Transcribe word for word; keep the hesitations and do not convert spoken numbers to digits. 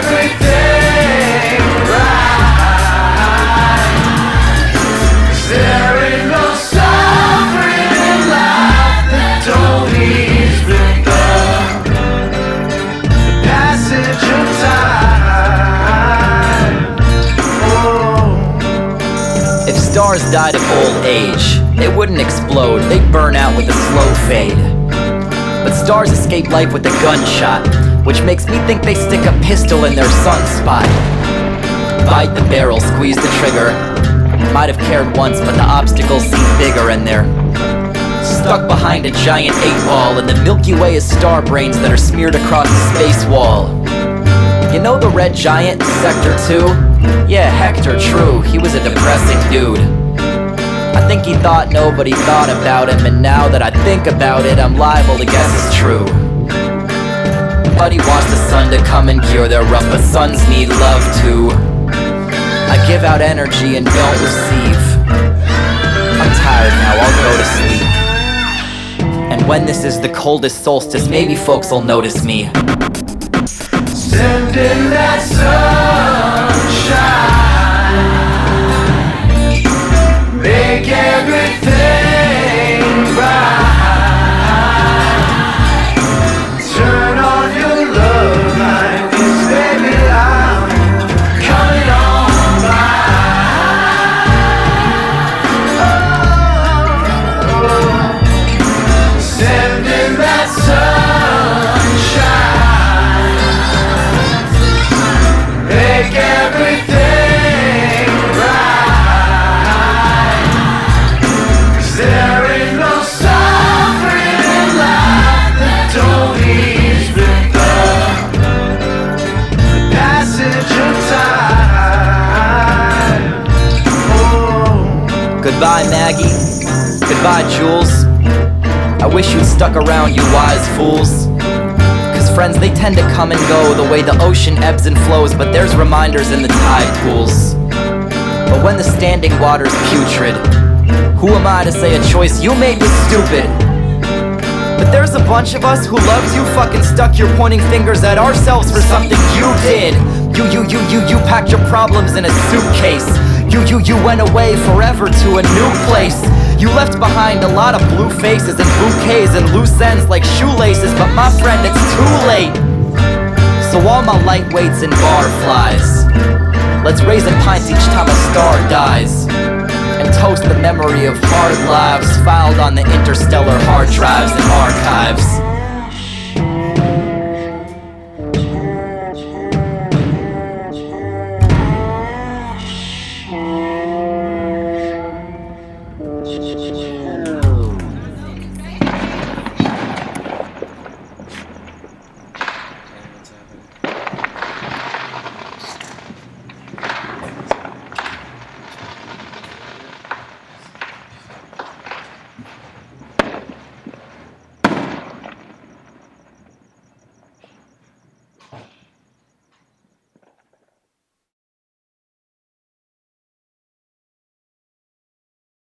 everything right. 'Cause there ain't no suffering in life that don't ease with the, the passage of time. Oh. If stars died of old age, they wouldn't explode, they'd burn out with a slow fade. But stars escape life with a gunshot, which makes me think they stick a pistol in their sunspot. Bite the barrel, squeeze the trigger. Might have cared once, but the obstacles seem bigger, and they're stuck behind a giant eight ball. And the Milky Way is star brains that are smeared across the space wall. You know the red giant in Sector two? Yeah, Hector, true, he was a depressing dude. I think he thought nobody thought about him, and now that I think about it, I'm liable to guess it's true. But he wants the sun to come and cure their rough, but suns need love too. I give out energy and don't receive. I'm tired now, I'll go to sleep. And when this is the coldest solstice, maybe folks will notice me. Send in that sunshine, make everything right. Turn on your love light, 'cause baby I'm coming on by. Oh, send in that sunshine, make everything right. 'Cause there ain't no suffering in life that don't ease with the, the passage of time. Oh. Goodbye, Maggie. Goodbye, Jules. I wish you'd stuck around, you wise fools. 'Cause friends, they tend to come and go the way the ocean ebbs and flows, but there's reminders in the tide pools. But when the standing water's putrid, who am I to say a choice you made was stupid? But there's a bunch of us who loves you, fucking stuck your pointing fingers at ourselves for something you did. You, you, you, you, you packed your problems in a suitcase. You, you, you went away forever to a new place. You left behind a lot of blue faces and bouquets and loose ends like shoelaces, but my friend, it's too late. So all my lightweights and barflies, let's raise a pint each time a star dies, and toast the memory of hard lives filed on the interstellar hard drives and archives.